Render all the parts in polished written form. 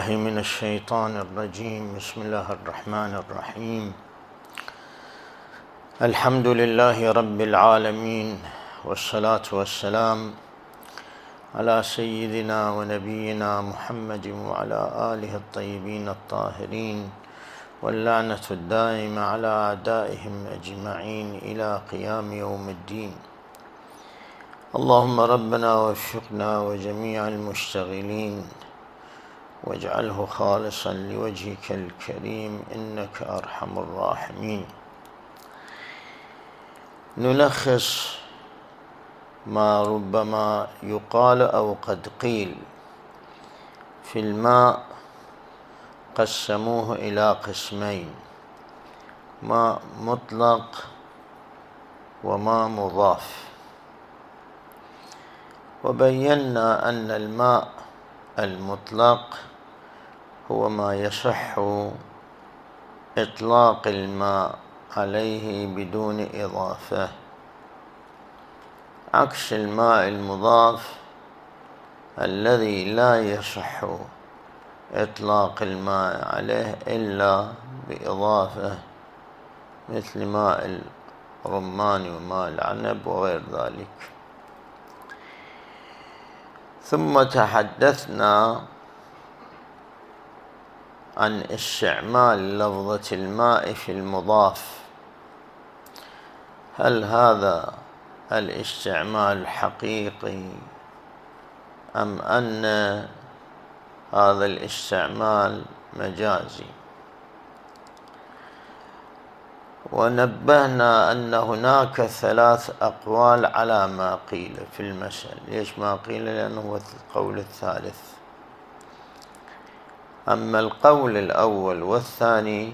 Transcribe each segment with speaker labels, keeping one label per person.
Speaker 1: بالله من الشيطان الرجيم. بسم الله الرحمن الرحيم. الحمد لله رب العالمين، والصلاة والسلام على سيدنا ونبينا محمد وعلى آله الطيبين الطاهرين، واللعنة الدائمة على أعدائهم أجمعين إلى قيام يوم الدين. اللهم ربنا وفقنا وجميع المشتغلين واجعله خالصا لوجهك الكريم إنك أرحم الراحمين. نلخص ما ربما يقال أو قد قيل في الماء. قسموه إلى قسمين: ماء مطلق وماء مضاف. وبينا أن الماء المطلق هو ما يصح إطلاق الماء عليه بدون إضافة، عكس الماء المضاف الذي لا يصح إطلاق الماء عليه إلا بإضافة، مثل ماء الرمان وماء العنب وغير ذلك. ثم تحدثنا عن استعمال لفظة الماء في المضاف. هل هذا الاستعمال حقيقي أم أن هذا الاستعمال مجازي؟ ونبهنا أن هناك 3 أقوال على ما قيل في المسألة. ليش ما قيل؟ لأنه هو القول الثالث. أما القول الأول والثاني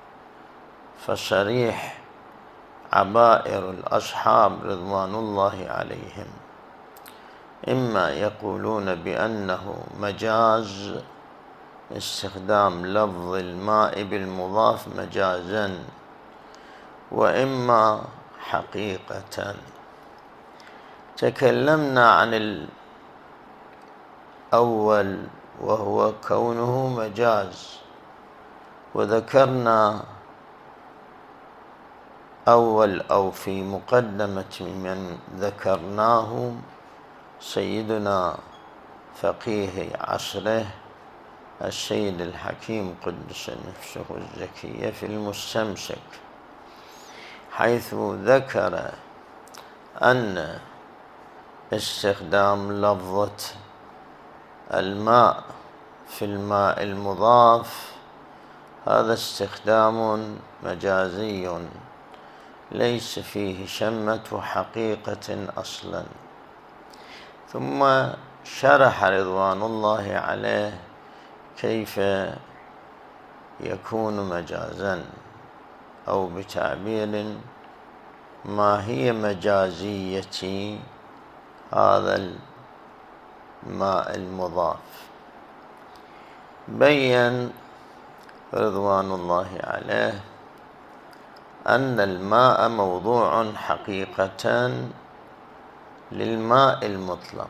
Speaker 1: فصريح عبائر الأصحاب رضوان الله عليهم، إما يقولون بأنه مجاز، استخدام لفظ الماء بالمضاف مجازا، وإما حقيقة. تكلمنا عن الأول وهو كونه مجاز، وذكرنا أو في مقدمة من ذكرناه سيدنا فقيه عصره السيد الحكيم قدس نفسه الزكية في المستمسك، حيث ذكر أن استخدام لفظة الماء في الماء المضاف هذا استخدام مجازي ليس فيه شمة حقيقة أصلا. ثم شرح رضوان الله عليه كيف يكون مجازا، أو بتعبير ما هي مجازية هذا الماء المضاف. بين رضوان الله عليه أن الماء موضوع حقيقة للماء المطلق،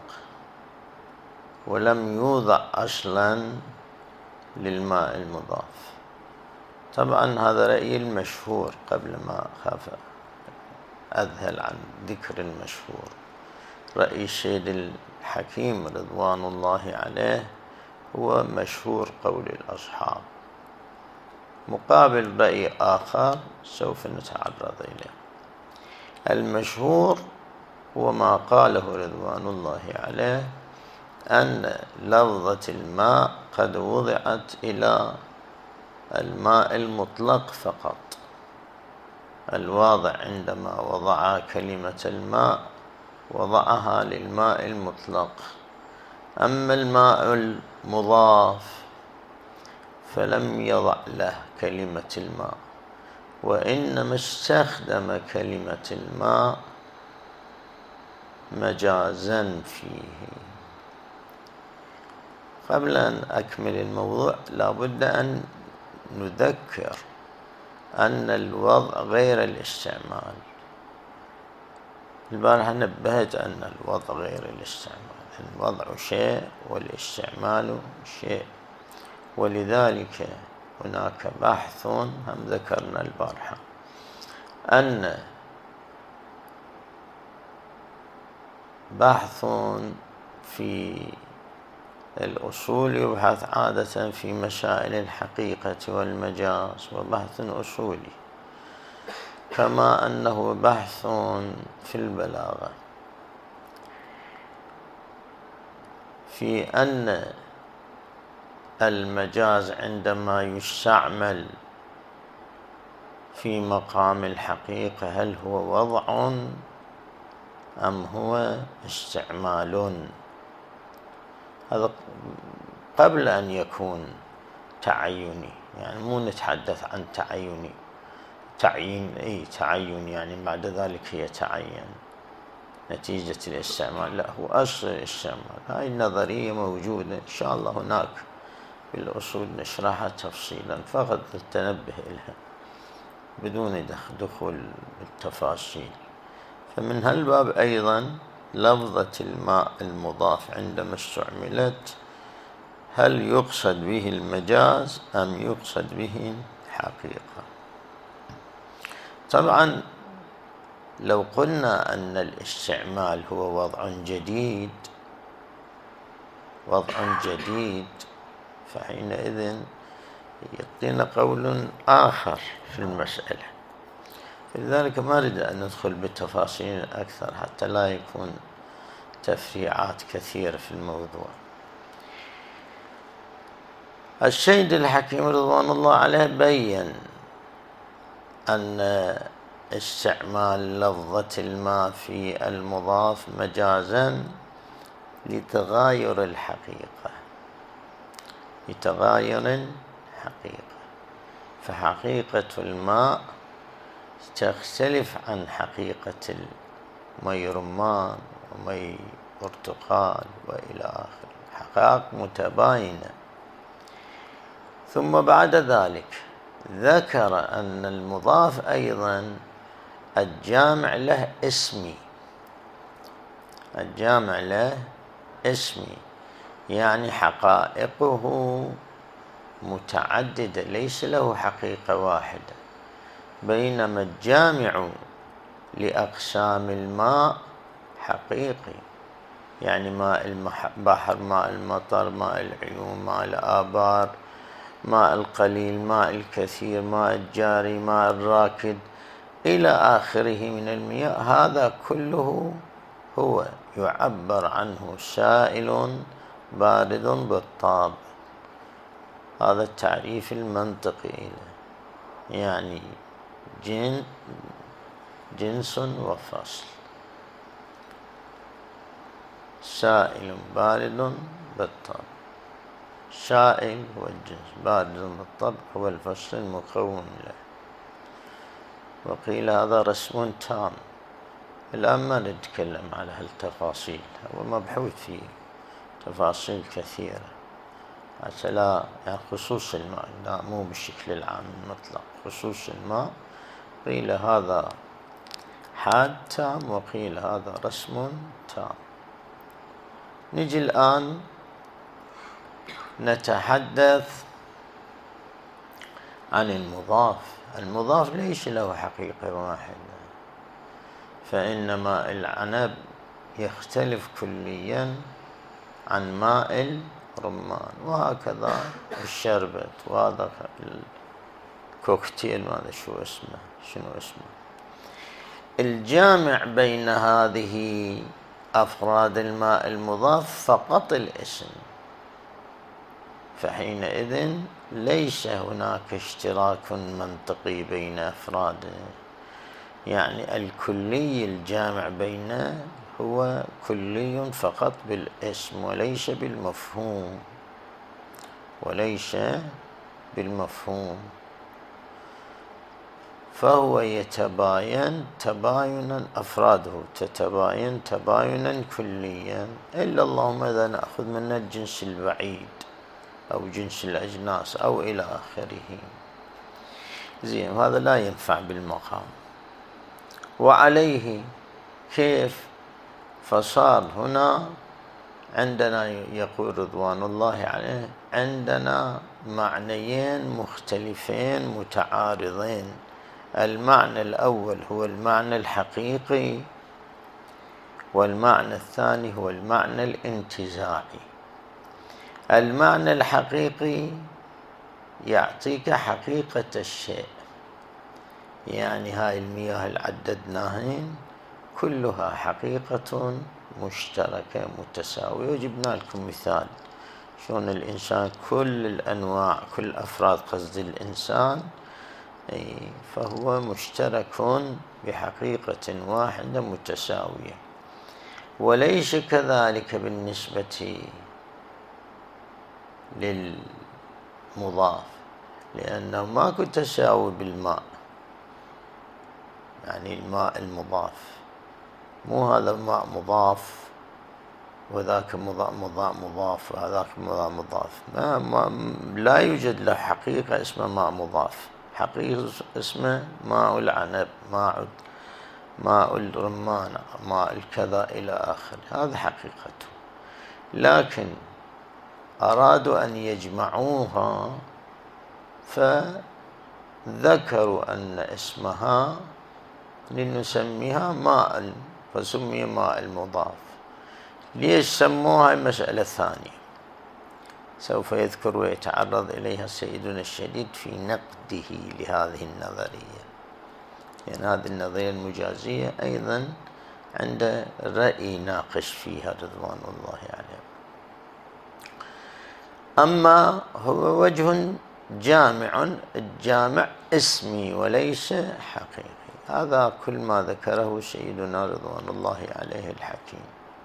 Speaker 1: ولم يوضع أصلا للماء المضاف. طبعا هذا رأيي المشهور، قبل ما أخاف أذهل عن ذكر المشهور. رأي السيد الحكيم رضوان الله عليه هو مشهور قول الأصحاب، مقابل رأي آخر سوف نتعرض إليه. المشهور هو ما قاله رضوان الله عليه أن لفظة الماء قد وضعت إلى الماء المطلق فقط. الواضع عندما وضع كلمة الماء وضعها للماء المطلق. أما الماء المضاف فلم يضع له كلمة الماء، وإنما استخدم كلمة الماء مجازا فيه. قبل أن أكمل الموضوع لا بد أن نذكر أن الوضع غير الاستعمال. البارحة نبهت أن الوضع غير الاستعمال. الوضع شيء والاستعمال شيء. ولذلك هناك بحث هم ذكرنا البارحة أن بحث في الأصول يبحث عادة في مسائل الحقيقة والمجاز، وبحث أصولي، كما أنه بحث في البلاغة في أن المجاز عندما يستعمل في مقام الحقيقة هل هو وضع أم هو استعمال. هذا قبل أن يكون تعيني، يعني مو نتحدث عن تعيين يعني بعد ذلك يتعين نتيجة الاستعمال، لا، هو أصل الاستعمال. هاي النظرية موجودة إن شاء الله هناك في الأصول نشرحها تفصيلا، فقط نتنبه لها بدون دخول بالتفاصيل. فمن هالباب أيضا لفظة الماء المضاف عندما استعملت هل يقصد به المجاز أم يقصد به الحقيقة؟ طبعا لو قلنا أن الاستعمال هو وضع جديد فحينئذ يعطينا قول آخر في المسألة. لذلك ما أريد أن ندخل بالتفاصيل أكثر حتى لا يكون تفريعات كثيرة في الموضوع. السيد الحكيم رضوان الله عليه بين أن استعمال لفظة الماء في المضاف مجازا لتغاير الحقيقة، فحقيقة الماء تختلف عن حقيقة مي رمان ومي برتقال وإلى آخره، حقائق متباينة. ثم بعد ذلك ذكر أن المضاف أيضا الجامع له اسمي، يعني حقائقه متعددة، ليس له حقيقة واحدة، بينما الجامع لأقسام الماء حقيقي، يعني ماء البحر، ماء المطر، ماء العيون، ماء الآبار، ماء القليل، ماء الكثير، ماء الجاري، ماء الراكد إلى آخره من المياه. هذا كله هو يعبر عنه سائل بارد بالطابع. هذا التعريف المنطقي له، يعني جنس وفصل، سائل بارد بالطبع. سائل هو الجنس، بارد بالطبع هو الفصل المكون له. وقيل هذا رسم تام. الآن ما نتكلم على هالتفاصيل، هو مبحوث في تفاصيل كثيرة حتى لا، يعني خصوص الماء، لا مو بالشكل العام المطلق، خصوص الماء قيل هذا حاد تام وقيل هذا رسم تام. نجي الآن نتحدث عن المضاف ليس له حقيقة واحدة، فإنما العنب يختلف كليا عن ماء الرمان، وهكذا الشربت، وهذا الكوكتيل، ماذا شنو اسمه. الجامع بين هذه أفراد الماء المضاف فقط الاسم، فحينئذ ليس هناك اشتراك منطقي بين أفراده، يعني الكلي الجامع بينه هو كلي فقط بالاسم وليس بالمفهوم، فهو يتباين تباينا، أفراده تتباين تباينا كليا، إلا اللهم إذا نأخذ من الجنس البعيد أو جنس الأجناس أو إلى آخره. زين، هذا لا ينفع بالمقام. وعليه كيف؟ فصار هنا عندنا، يقول رضوان الله عليه، عندنا معنيين مختلفين متعارضين. المعنى الأول هو المعنى الحقيقي، والمعنى الثاني هو المعنى الانتزاعي. المعنى الحقيقي يعطيك حقيقة الشيء، يعني هاي المياه اللي عددناهن كلها حقيقة مشتركة متساوية. وجبنا لكم مثال شلون الإنسان كل الأنواع كل أفراد قصد الإنسان فهو مشترك بحقيقة واحدة متساوية. وليس كذلك بالنسبة للمضاف، لأنه ماكو تساوي بالماء. يعني الماء المضاف مو هذا ماء مضاف وذاك مضاف وهذاك مضاف. لا يوجد له حقيقة اسمه ماء مضاف، حقيقة اسمه ماء العنب، ماء الرمان، ماء الكذا إلى آخره، هذا حقيقته. لكن أرادوا أن يجمعوها فذكروا أن اسمها لنسميها ماء، فسمي ماء المضاف. ليش سموها؟ المسألة الثانية سوف يذكر ويتعرض إليها سيدنا الشديد في نقده لهذه النظرية. يعني هذه النظرية المجازية أيضا عند رأي ناقش فيها رضوان الله عليه. أما هو وجه جامع، الجامع اسمي وليس حقيقي. هذا كل ما ذكره سيدنا رضوان الله عليه الحكيم،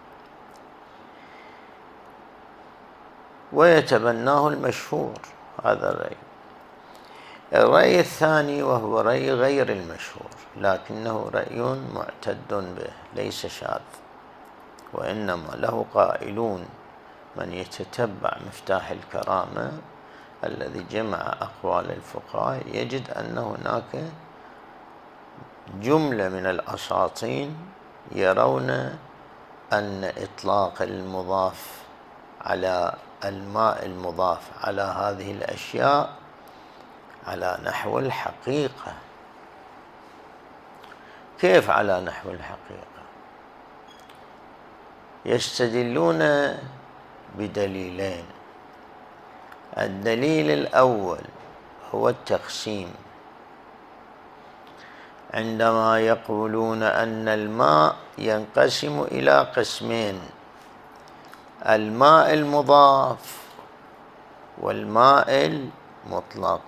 Speaker 1: ويتبناه المشهور. هذا الرأي. الرأي الثاني وهو رأي غير المشهور، لكنه رأي معتد به ليس شاذ، وإنما له قائلون. من يتتبع مفتاح الكرامة الذي جمع أقوال الفقهاء يجد أن هناك جملة من الأساطين يرون أن إطلاق المضاف على الماء المضاف على هذه الأشياء على نحو الحقيقة. كيف على نحو الحقيقة؟ يستدلون بدليلين. الدليل الأول هو التقسيم، عندما يقولون أن الماء ينقسم إلى قسمين: الماء المضاف والماء المطلق.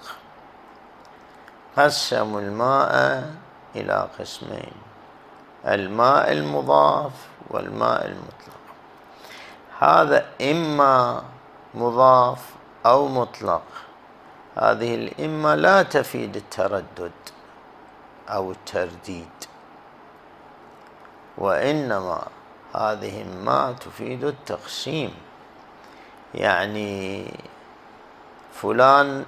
Speaker 1: قسموا الماء إلى قسمين: الماء المضاف والماء المطلق. هذا إما مضاف أو مطلق. هذه الإما لا تفيد التردد أو الترديد، وإنما هذه ما تفيد التقسيم. يعني فلان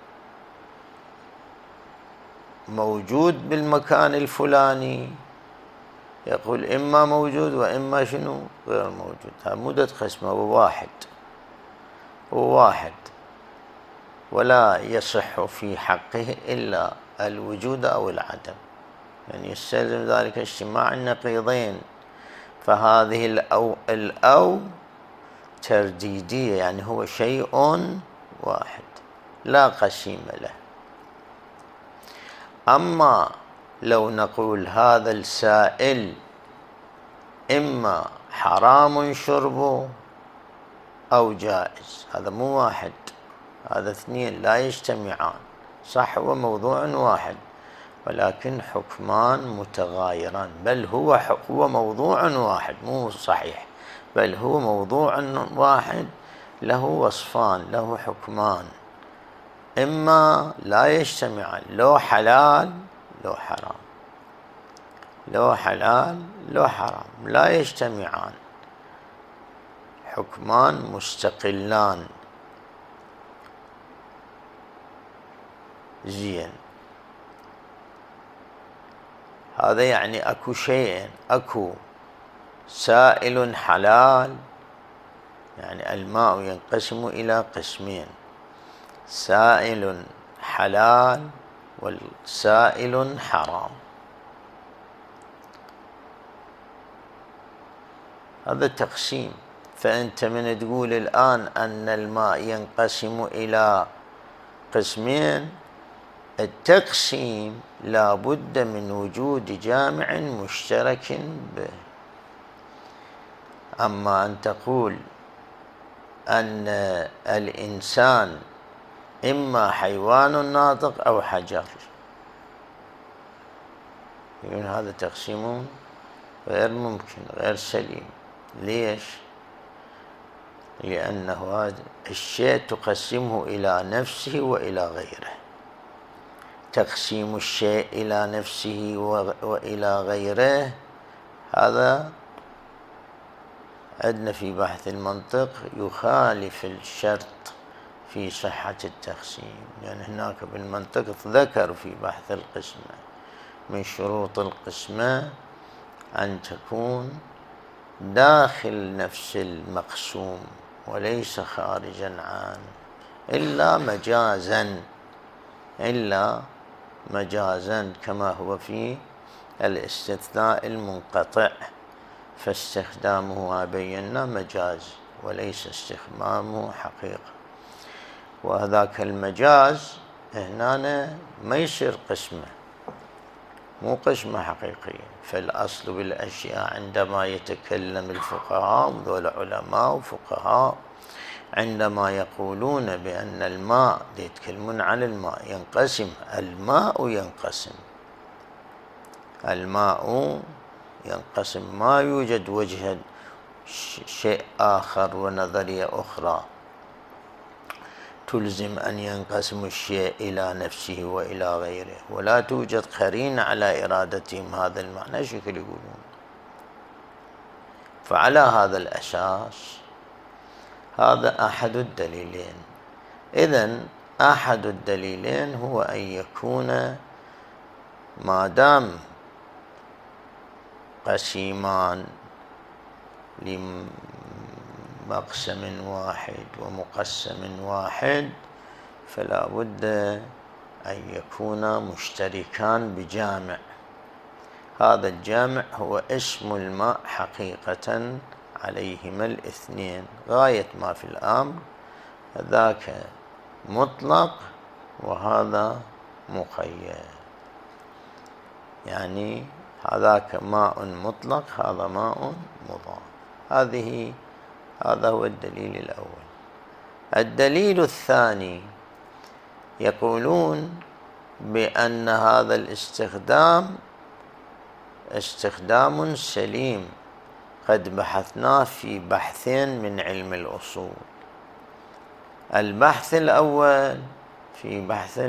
Speaker 1: موجود بالمكان الفلاني، يقول إما موجود وإما شنو غير موجود. هذا مو قسمه، هو واحد ولا يصح في حقه إلا الوجود أو العدم. يعني يستلزم ذلك اجتماع النقيضين. فهذه الأو ترديدية، يعني هو شيء واحد لا قسيم له. أما لو نقول هذا السائل إما حرام شربه أو جائز، هذا مو واحد، هذا اثنين لا يجتمعان. صح هو موضوع واحد ولكن حكمان متغايران، بل هو موضوع واحد، مو صحيح، بل هو موضوع واحد له وصفان، له حكمان، إما لا يجتمعان، لو حلال لو حرام، لو حلال لو حرام، لا يجتمعان، حكمان مستقلان. زين، هذا يعني أكو شيئين: أكو سائل حلال، يعني الماء ينقسم إلى قسمين: سائل حلال والسائل حرام. هذا تقسيم. فأنت من تقول الآن أن الماء ينقسم إلى قسمين، التقسيم لا بد من وجود جامع مشترك به. أما أن تقول أن الإنسان إما حيوان ناطق أو حجر، يقول هذا تقسيم غير ممكن، غير سليم. ليش؟ لأنه هذا الشيء تقسمه إلى نفسه وإلى غيره. تقسيم الشيء إلى نفسه وإلى غيره هذا عندنا في بحث المنطق يخالف الشرط في صحة التقسيم. يعني هناك بالمنطق ذكر في بحث القسمة من شروط القسمة أن تكون داخل نفس المقسوم وليس خارجا عنه، إلا مجازا كما هو في الاستثناء المنقطع، فاستخدامه بينا مجاز وليس استخدامه حقيقة. وهذاك المجاز هنا ما يصير قسمة، مو قسمة حقيقية. فالأصل بالأشياء عندما يتكلم الفقهاء ذول علماء وفقهاء عندما يقولون بأن الماء، يتكلمون عن الماء ينقسم، الماء ينقسم، ما يوجد وجه شيء آخر ونظرية أخرى تلزم أن ينقسم الشيء إلى نفسه وإلى غيره، ولا توجد قرينة على إرادتهم هذا المعنى. شكل يقولون. فعلى هذا الأساس هذا أحد الدليلين. إذن أحد الدليلين هو أن يكون ما دام قسيمان لمقسم واحد ومقسم واحد فلا بد أن يكونا مشتركان بجامع. هذا الجامع هو اسم الماء حقيقة عليهما الاثنين. غاية ما في الأمر ذاك مطلق وهذا مقيد، يعني هذاك ماء مطلق هذا ماء مضاف. هذا هو الدليل الأول. الدليل الثاني يقولون بأن هذا الاستخدام استخدام سليم قد بحثناه في بحثين من علم الأصول. البحث الأول في بحث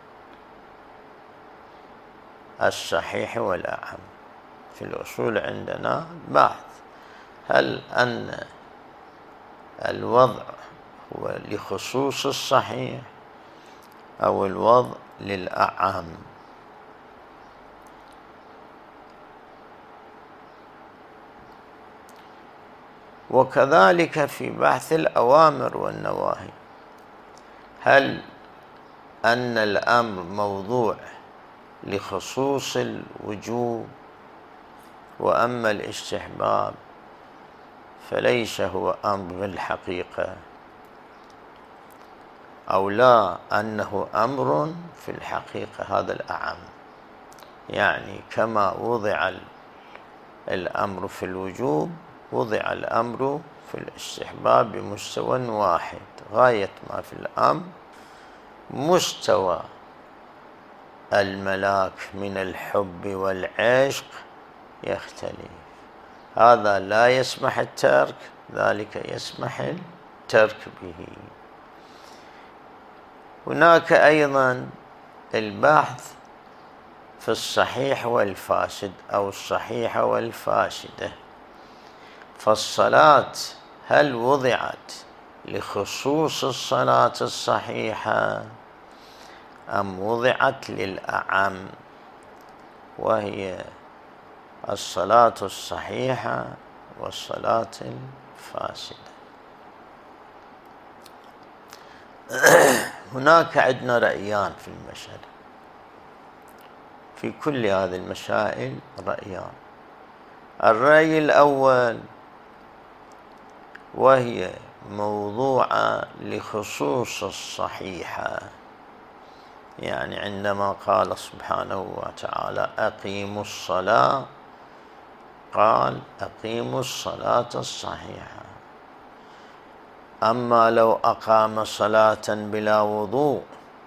Speaker 1: الصحيح والأعم. في الأصول عندنا بحث هل أن الوضع هو لخصوص الصحيح أو الوضع للأعم. وكذلك في بحث الأوامر والنواهي، هل أن الأمر موضوع لخصوص الوجوب، وأما الاستحباب فليس هو أمر بالحقيقة، أو لا أنه أمر في الحقيقة. هذا الأعم، يعني كما وضع الأمر في الوجوب وضع الأمر في الاستحباب بمستوى واحد. غاية ما في الأمر مستوى الملاك من الحب والعشق يختلف، هذا لا يسمح الترك، ذلك يسمح الترك به. هناك أيضا البحث في الصحيح والفاسد أو الصحيحة والفاسدة. فالصلاة هل وضعت لخصوص الصلاة الصحيحة أم وضعت للأعم، وهي الصلاة الصحيحة والصلاة الفاسدة. هناك عندنا رأيان في المسألة، في كل هذه المسائل رأيان. الرأي الأول وهي موضوعة لخصوص الصحيحة، يعني عندما قال سبحانه وتعالى أقيموا الصلاة، قال أقيموا الصلاة الصحيحة. أما لو أقام صلاة بلا وضوء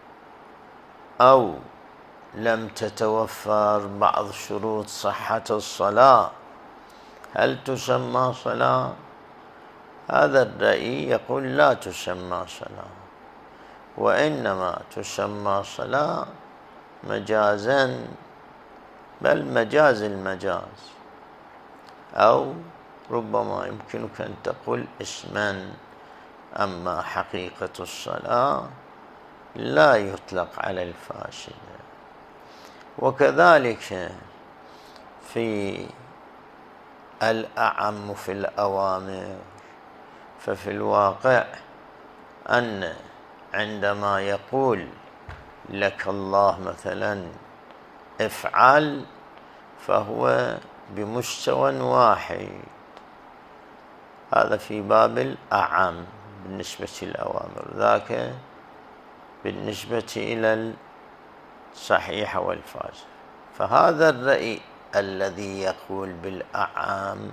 Speaker 1: أو لم تتوفر بعض شروط صحة الصلاة، هل تسمى صلاة؟ هذا الرأي يقول لا تسمى صلاة، وإنما تسمى صلاة مجازا، بل مجاز المجاز، أو ربما يمكنك أن تقول اسما. أما حقيقة الصلاة لا يطلق على الفاسدة. وكذلك في الأعم في الأوامر، ففي الواقع أن عندما يقول لك الله مثلا افعل، فهو بمستوى واحد، هذا في باب الأعم بالنسبة للأوامر، ذاك بالنسبة إلى الصحيحة والفاسد. فهذا الرأي الذي يقول بالأعم،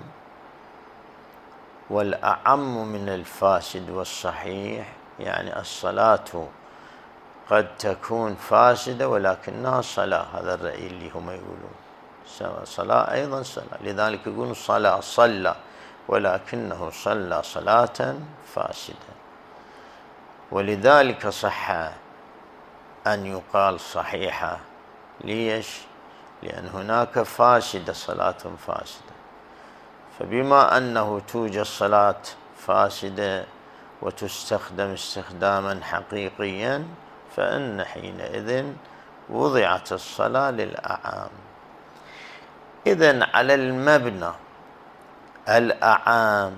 Speaker 1: والأعم من الفاسد والصحيح، يعني الصلاة قد تكون فاسدة ولكنها صلاة، هذا الرأي اللي هم يقولون صلاة أيضا صلاة، لذلك يقولون صلاة صلى ولكنه صلى صلاة فاسدة. ولذلك صح أن يقال صحيحة. ليش؟ لأن هناك فاسدة، صلاة فاسدة، فبما أنه توجد صلاة فاسدة وتستخدم استخداما حقيقيا، فإن حينئذ وضعت الصلاة للأعام. إذن على المبنى الأعام،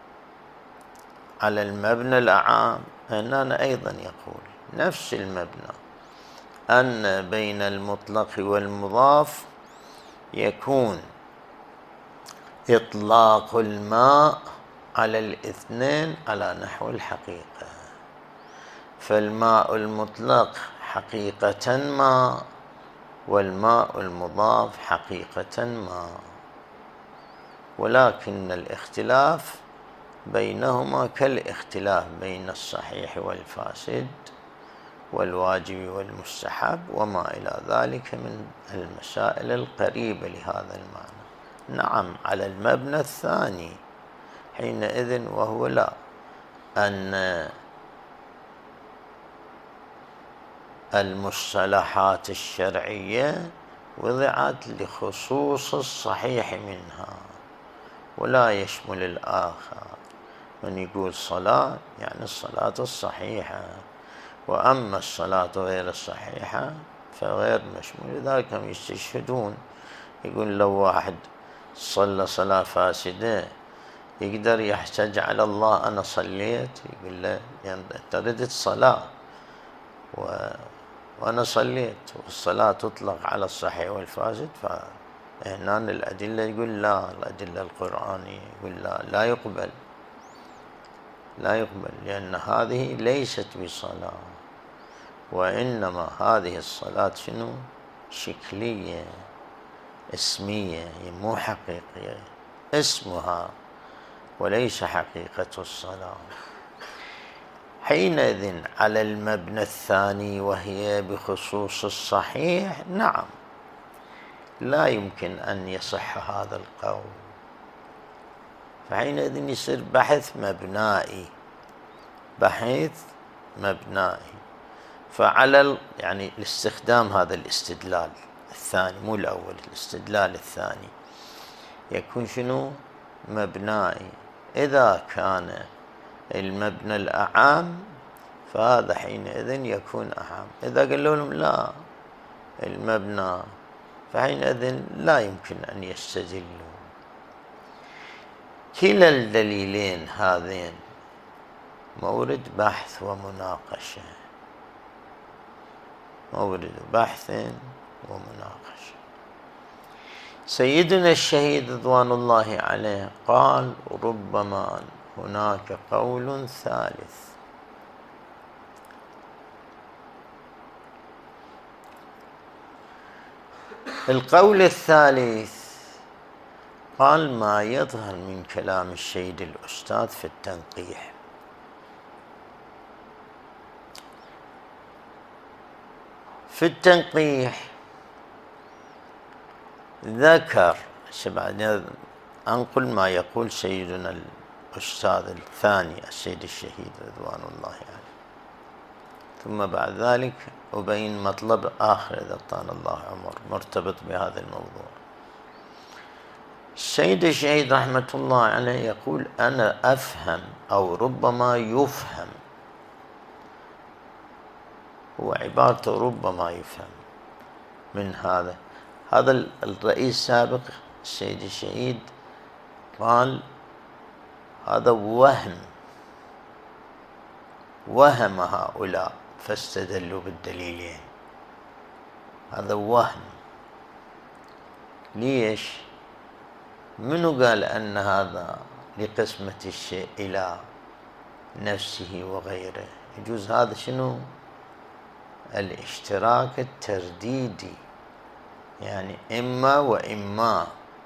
Speaker 1: على المبنى الأعام هنا أيضا يقول نفس المبنى، أن بين المطلق والمضاف يكون إطلاق الماء على الاثنين على نحو الحقيقة، فالماء المطلق حقيقة ماء، والماء المضاف حقيقة ماء، ولكن الاختلاف بينهما كالاختلاف بين الصحيح والفاسد والواجب والمستحب وما إلى ذلك من المسائل القريبة لهذا المعنى. نعم، على المبنى الثاني حينئذ، وهو لا، أن المصطلحات الشرعية وضعت لخصوص الصحيح منها ولا يشمل الآخر. من يقول صلاة يعني الصلاة الصحيحة، وأما الصلاة غير الصحيحة فغير مشمول. لذلك هم يستشهدون، يقول لو واحد صلى صلاة فاسدة يقدر يحتج على الله أنا صليت، يقول له يعني تردت صلاة وأنا صليت، والصلاة تطلق على الصحيح والفاسد. فهنا الأدلة يقول لا، الأدلة القرآنية يقول لا يقبل، لا يقبل، لأن هذه ليست بصلاة، وإنما هذه الصلاة شنو؟ شكلية اسمية، مو حقيقية، اسمها وليس حقيقة الصلاة. حينئذ على المبنى الثاني وهي بخصوص الصحيح، نعم لا يمكن أن يصح هذا القول، فحينئذ يصير بحث مبنائي، بحث مبنائي. فعلى يعني الاستخدام هذا الاستدلال الثاني، مو الأول، الاستدلال الثاني يكون شنو؟ مبنائي. إذا كان المبنى الأعام فهذا حينئذ يكون أعام. إذا قالوا لهم لا المبنى، فحينئذ لا يمكن أن يستدلوا. كلا الدليلين هذين مورد بحث ومناقشة، مورد بحث ومناقشة. سيدنا الشهيد رضوان الله عليه قال: ربما هناك قول ثالث. القول الثالث قال: ما يظهر من كلام الشهيد الأستاذ في التنقيح. في التنقيح ذكر، بعدين أنقل ما يقول سيدنا الأستاذ الثاني السيد الشهيد رضوان الله عليه، ثم بعد ذلك أبين مطلب آخر إذا طال الله عمر مرتبط بهذا الموضوع. السيد الشهيد رحمة الله عليه يقول: أنا أفهم أو ربما يفهم، هو عبارته ربما يفهم من هذا الرئيس السابق السيد الشهيد قال هذا وهم هؤلاء فاستدلوا بالدليلين. هذا وهم. ليش؟ منو قال أن هذا لقسمة الشيء إلى نفسه وغيره؟ يجوز هذا شنو؟ الاشتراك الترديدي، يعني إما وإما،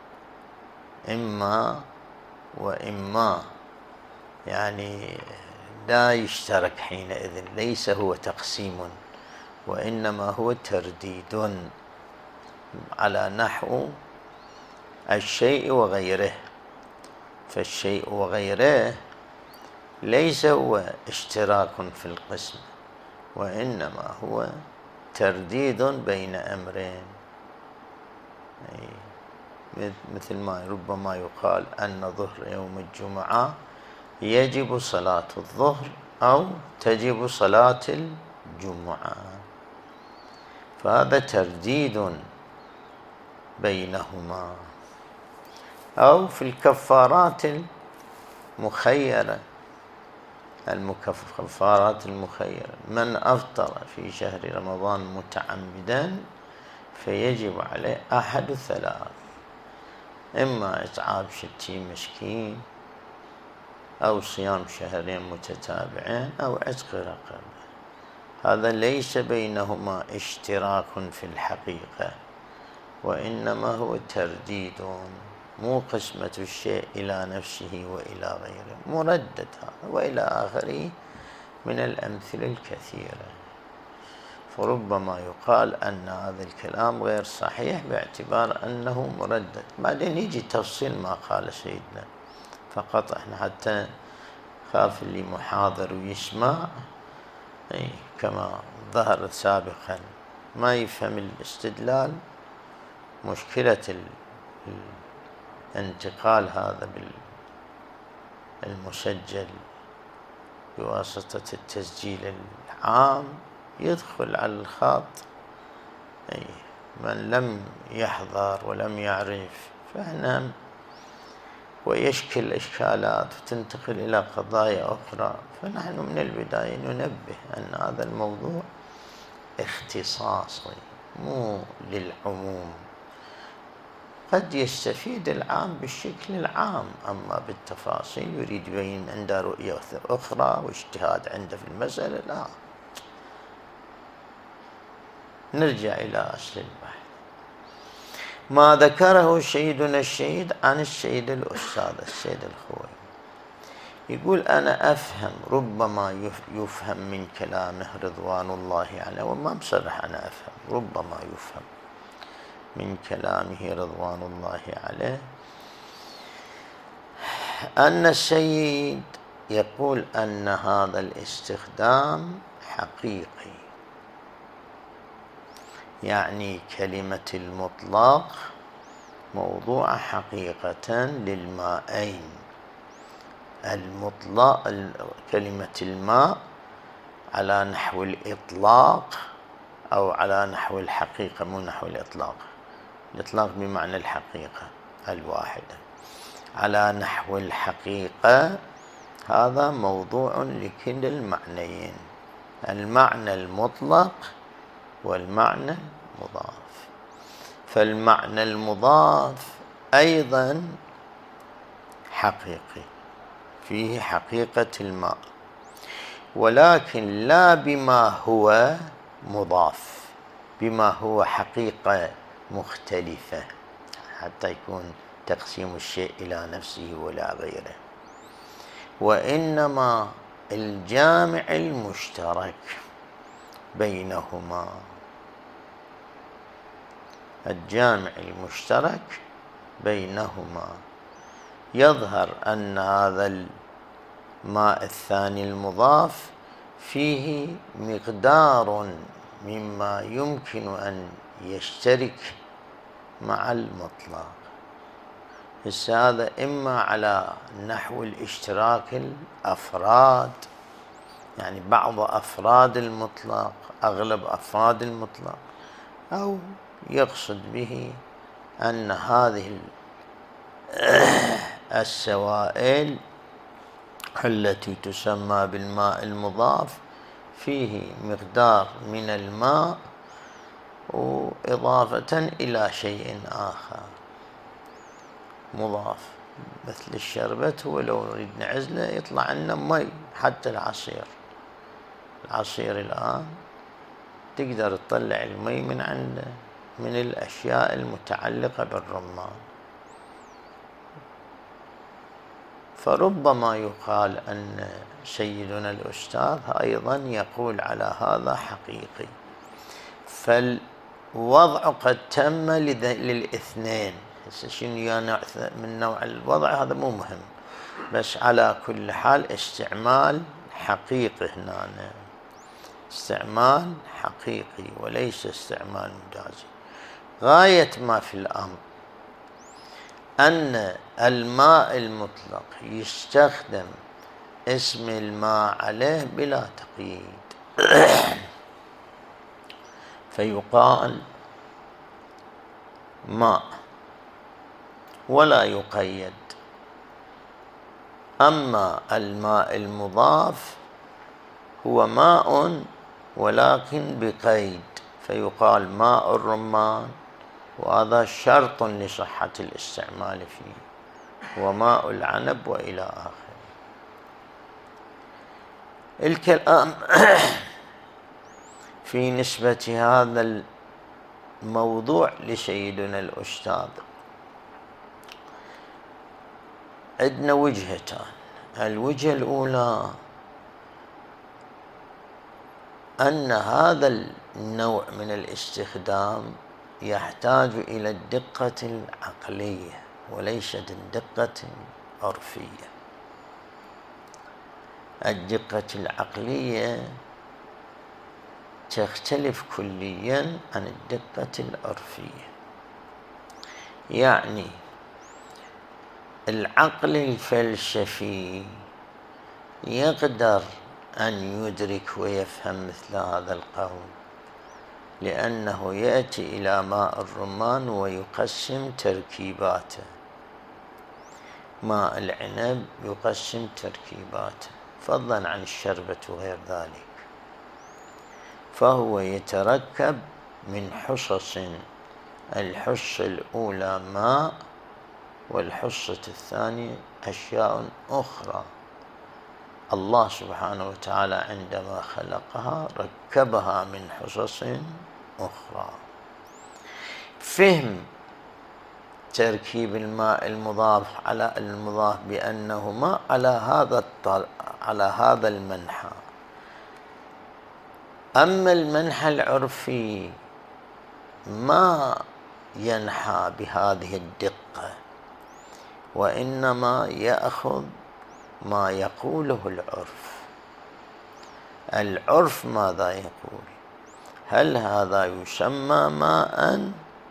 Speaker 1: إما وإما، يعني لا يشترك حينئذ، ليس هو تقسيم وإنما هو ترديد على نحو الشيء وغيره. فالشيء وغيره ليس هو اشتراك في القسم، وإنما هو ترديد بين أمرين. مثل ما ربما يقال أن ظهر يوم الجمعة يجب صلاة الظهر أو تجب صلاة الجمعة، فهذا ترديد بينهما. أو في الكفارات المخيرة، الكفارات المخيرة، من أفطر في شهر رمضان متعمدا فيجب عليه أحد ثلاث: إما إطعام 60 مسكين، أو صيام شهرين متتابعين، أو عتق رقبة. هذا ليس بينهما اشتراك في الحقيقة، وإنما هو ترديد، مو قسمة الشيء إلى نفسه وإلى غيره، مردد هذا، وإلى آخره من الأمثلة الكثيرة. فربما يقال أن هذا الكلام غير صحيح باعتبار أنه مردد. بعدين يجي تفصيل ما قال سيدنا، فقط احنا حتى خاف اللي محاضر ويسمع كما ظهر سابقا ما يفهم الاستدلال. مشكلة الانتقال هذا بالمسجل بواسطة التسجيل العام يدخل على الخاط من لم يحضر ولم يعرف، فهنا ويشكل إشكالات وتنتقل إلى قضايا أخرى. فنحن من البداية ننبه أن هذا الموضوع اختصاصي مو للعموم. قد يستفيد العام بالشكل العام، أما بالتفاصيل يريد يبين عنده رؤية أخرى واجتهاد عنده في المسألة، لا. نرجع إلى أصل البحث. ما ذكره سيدنا الشهيد عن السيد الأستاذ السيد الخوئي، يقول: أنا أفهم، ربما يفهم من كلامه رضوان الله عليه، وما مصرح أنا أفهم، ربما يفهم من كلامه رضوان الله عليه أن السيد يقول أن هذا الاستخدام حقيقي، يعني كلمة المطلق موضوع حقيقة للمائين. المطلق كلمة الماء على نحو الإطلاق أو على نحو الحقيقة، مو نحو الإطلاق، الإطلاق بمعنى الحقيقة الواحدة. على نحو الحقيقة هذا موضوع لكل المعنيين. المعنى المطلق والمعنى المضاف. فالمعنى المضاف أيضا حقيقي، فيه حقيقة الماء، ولكن لا بما هو مضاف، بما هو حقيقة مختلفة، حتى يكون تقسيم الشيء إلى نفسه ولا غيره، وإنما الجامع المشترك بينهما، الجامع المشترك بينهما. يظهر أن هذا الماء الثاني المضاف فيه مقدار مما يمكن أن يشترك مع المطلق. هذا إما على نحو الاشتراك الأفراد، يعني بعض أفراد المطلق، أغلب أفراد المطلق، أو يقصد به أن هذه السوائل التي تسمى بالماء المضاف فيه مقدار من الماء وإضافة إلى شيء آخر مضاف، مثل الشربت. هو لو نريد نعزله يطلع لنا مي. حتى العصير الآن تقدر تطلع المي من عنده، من الأشياء المتعلقة بالرمان. فربما يقال أن سيدنا الأستاذ أيضا يقول على هذا حقيقي. فالوضع قد تم للاثنين. شنو نوع من نوع الوضع هذا مو مهم، بس على كل حال استعمال حقيقي هنا، استعمال حقيقي وليس استعمال مجازي. غاية ما في الأمر أن الماء المطلق يستخدم اسم الماء عليه بلا تقييد فيقال ماء ولا يقيد. أما الماء المضاف هو ماء ولكن بقيد، فيقال ماء الرمان، وهذا شرط لصحة الاستعمال فيه، وماء العنب وإلى آخره. الكلام في نسبة هذا الموضوع لسيدنا الأستاذ عندنا وجهتان. الوجهة الأولى أن هذا النوع من الاستخدام يحتاج إلى الدقة العقلية وليست الدقة العرفية. الدقة العقلية تختلف كليا عن الدقة العرفية. يعني العقل الفلسفي يقدر أن يدرك ويفهم مثل هذا القول، لأنه يأتي إلى ماء الرمان ويقسم تركيباته، ماء العنب يقسم تركيباته، فضلا عن الشربة وغير ذلك. فهو يتركب من حصص، الحصة الأولى ماء، والحصة الثانية أشياء أخرى الله سبحانه وتعالى عندما خلقها ركبها من حصص أخرى. فهم تركيب الماء المضاف على المضاف بأنه ماء على هذا المنحى. أما المنحى العرفي ما ينحى بهذه الدقة، وإنما يأخذ ما يقوله العرف. العرف ماذا يقول؟ هل هذا يسمى ماء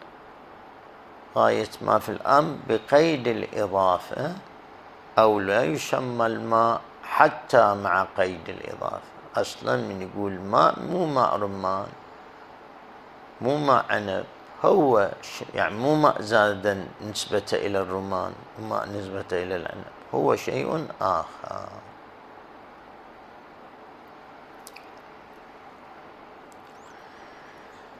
Speaker 1: غاية ما في الأمر بقيد الإضافة، أو لا يسمى الماء حتى مع قيد الإضافة؟ أصلا من يقول ماء مو ماء رمان، مو ماء عنب، هو يعني مو ماء زادا نسبة إلى الرمان وماء نسبة إلى العنب، هو شيء آخر.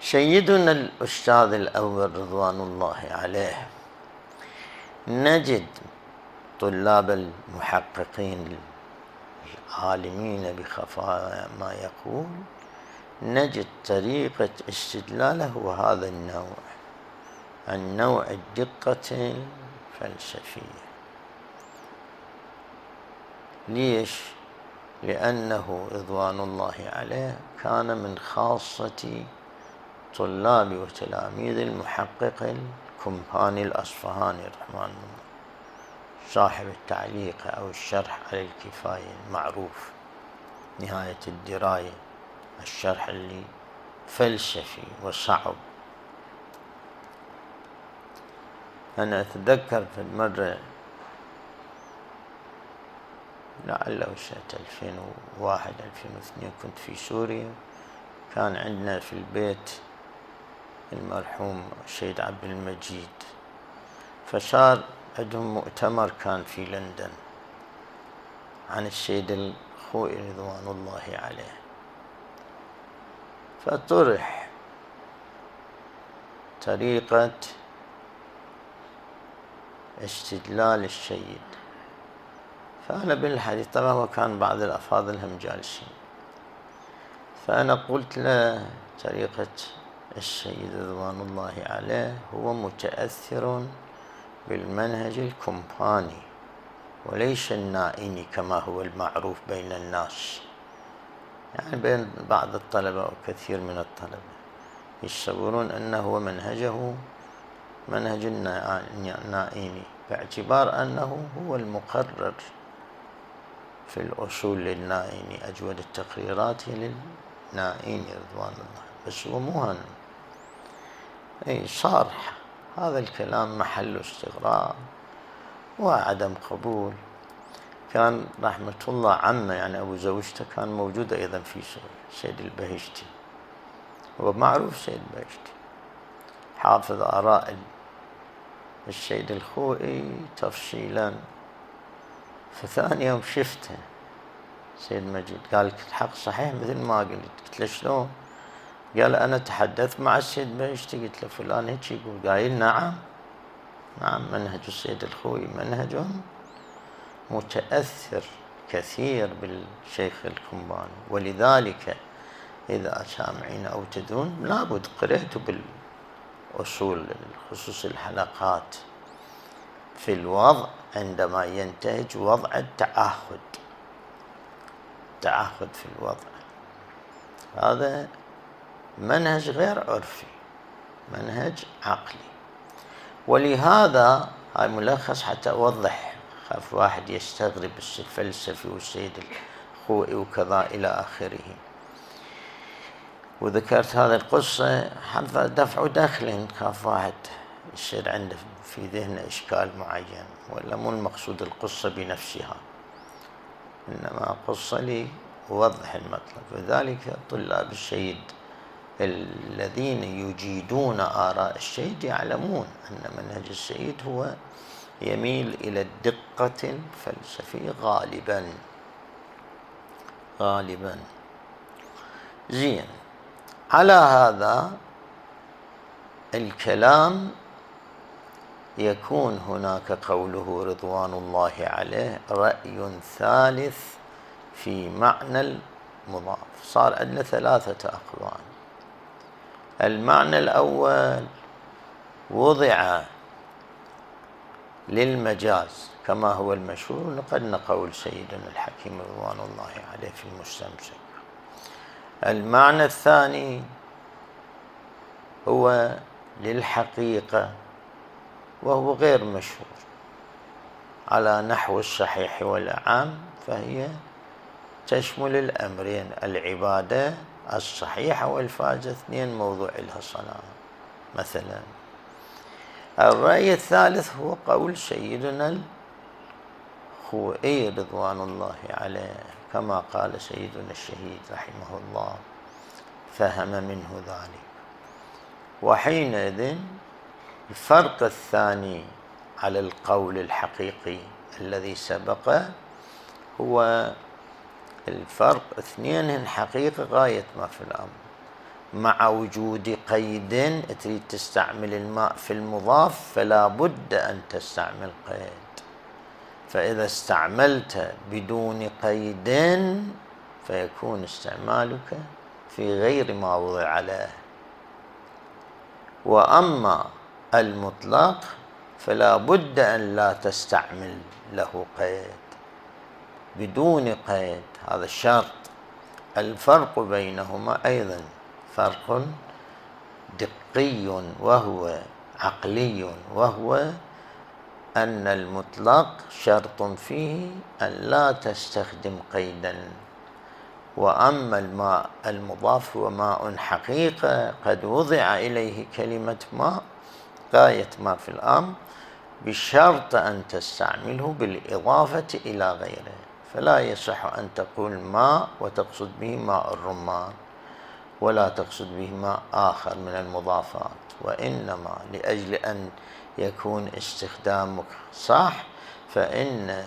Speaker 1: سيدنا الأستاذ الأول رضوان الله عليه، نجد طلاب المحققين العالمين بخفايا ما يقول، نجد طريقة استدلاله هو هذا النوع الدقة الفلسفية. ليش؟ لأنه رضوان الله عليه كان من خاصة طلاب وتلاميذ المحقق الكمباني الأصفهاني رحمه الله، صاحب التعليق أو الشرح على الكفاية المعروف، نهاية الدراية، الشرح اللي فلسفي وصعب. أنا أتذكر في المرة لعله سنة 2001 2002 كنت في سوريا، كان عندنا في البيت المرحوم السيد عبد المجيد، فصار عندهم مؤتمر كان في لندن عن السيد الخوئي رضوان الله عليه، فطرح طريقة استدلال السيد. فأنا بالحديث طبعا هو كان بعض الأفاضل هم جالسين، فأنا قلت له طريقة السيد رضوان الله عليه هو متأثر بالمنهج الكمباني وليس النائني كما هو المعروف بين الناس، يعني بين بعض الطلبة أو كثير من الطلبة يتصورون أنه هو منهج النائني، باعتبار أنه هو المقرر في الأصول للنائني، أجود التقريرات للنائني رضوان الله، بس هو مو هن. أي صار هذا الكلام محل استغراب وعدم قبول. كان رحمة الله عمه يعني أبو زوجته كان موجود أيضا في سوريا، السيد البهشتي، هو معروف سيد البهشتي حافظ آراء السيد الخوئي تفصيلا. فثاني يوم شفته سيد مجيد قال الحق صحيح مثل ما قلت له شلون؟ قال أنا تحدثت مع السيد بهشتي، قلت له فلان هيك يقول، قايل نعم منهج السيد الخوئي منهج متأثر كثير بالشيخ الكمباني، ولذلك إذا سامعين أو تدرون لابد قرأتوا بالأصول خصوص الحلقات في الوضع عندما ينتهج وضع التعهد في الوضع، هذا منهج غير عرفي، منهج عقلي. ولهذا هاي ملخص حتى أوضح، خاف واحد يستغرب الفلسفي والسيد الخوئي وكذا إلى آخره. وذكرت هذه القصة حتى دفع دخل، خاف واحد يصير عنده في ذهنه إشكال معين، ولا مو المقصود القصة بنفسها، إنما قصة لوضح المطلب. وذلك طلاب السيد الذين يجيدون آراء السيد يعلمون أن منهج السيد هو يميل إلى الدقة الفلسفية غالبا. زين، على هذا الكلام يكون هناك قوله رضوان الله عليه رأي ثالث في معنى المضاف. صار عندنا 3 أقوال. المعنى الأول وضع للمجاز كما هو المشهور، نقلنا قول سيدنا الحكيم رضوان الله عليه في المستمسك. المعنى الثاني هو للحقيقة وهو غير مشهور على نحو الصحيح والعام، فهي تشمل الأمرين، العبادة الصحيحة والفاجة، 2 موضوع لها صلاة مثلا. الرأي الثالث هو قول سيدنا الخوئي رضوان الله عليه، كما قال سيدنا الشهيد رحمه الله فهم منه ذلك. وحينئذ الفرق الثاني على القول الحقيقي الذي سبق هو الفرق 2 حقيقة غاية ما في الأمر. مع وجود قيد، تريد تستعمل الماء في المضاف فلا بد أن تستعمل قيد. فإذا استعملت بدون قيد فيكون استعمالك في غير ما وضع له. وأما المطلق فلا بد أن لا تستعمل له قيد، بدون قيد، هذا الشرط. الفرق بينهما أيضا فرق دقي وهو عقلي، وهو أن المطلق شرط فيه أن لا تستخدم قيدا، وأما الماء المضاف هو ماء حقيقة قد وضع إليه كلمة ماء، غاية ما في الأمر، بشرط أن تستعمله بالإضافة إلى غيره. فلا يصح أن تقول ماء وتقصد به ماء الرمان، ولا تقصد به ماء آخر من المضافات، وإنما لأجل أن يكون استخدامك صح، فإن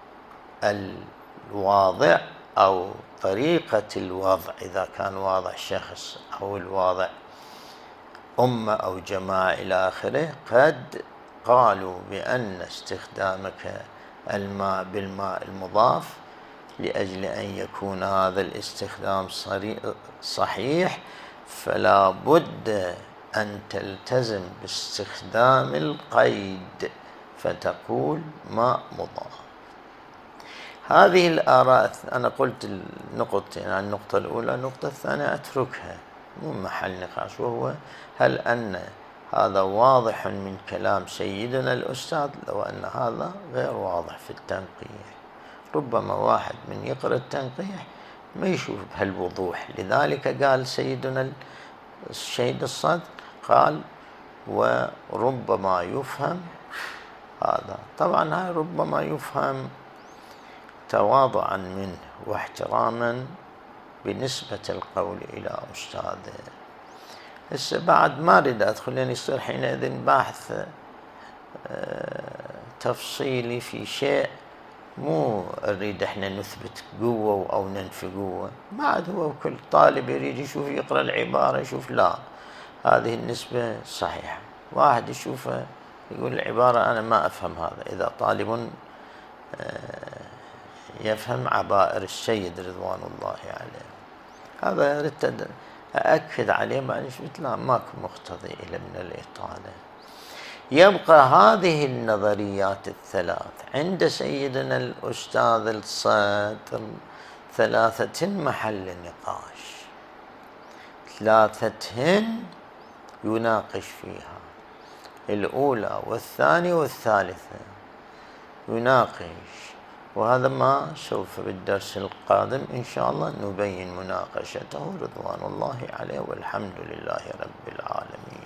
Speaker 1: الواضع أو طريقة الوضع، إذا كان واضع شخص أو الواضع أمة أو جماعة إلى آخره، قد قالوا بأن استخدامك الماء بالماء المضاف لأجل أن يكون هذا الاستخدام صحيح، فلا بد أن تلتزم باستخدام القيد، فتقول ماء مضاف. هذه الآراء أنا قلت النقطتين، يعني النقطة الأولى، النقطة الثانية أتركها، مو محل نقاش، وهو هل أن هذا واضح من كلام سيدنا الأستاذ لو أن هذا غير واضح في التنقيح. ربما واحد من يقرأ التنقيح ما يشوف بهالوضوح، لذلك قال سيدنا الشهيد الصدر قال وربما يفهم هذا. طبعا هاي ربما يفهم تواضعا منه واحتراما بنسبة القول إلى أستاذه. هسه بعد ما أريد أدخل، لأن يصير حينئذ بحث تفصيلي في شيء مو نريد احنا نثبت قوة أو ننفي قوة. بعد هو كل طالب يريد يشوف يقرأ العبارة يشوف لا هذه النسبة صحيحة، واحد يشوفه يقول العبارة أنا ما أفهم هذا. إذا طالب يفهم عبائر السيد رضوان الله عليه، هذا أردت أأكد عليه، بعد شفت لا ماكو مقتضي إلى من الإطالة. يبقى هذه النظريات الثلاث عند سيدنا الأستاذ الصدر ثلاثة محل نقاش، ثلاثة يناقش فيها، الأولى والثانية والثالثة يناقش، وهذا ما سوف بالدرس القادم إن شاء الله نبين مناقشته رضوان الله عليه، والحمد لله رب العالمين.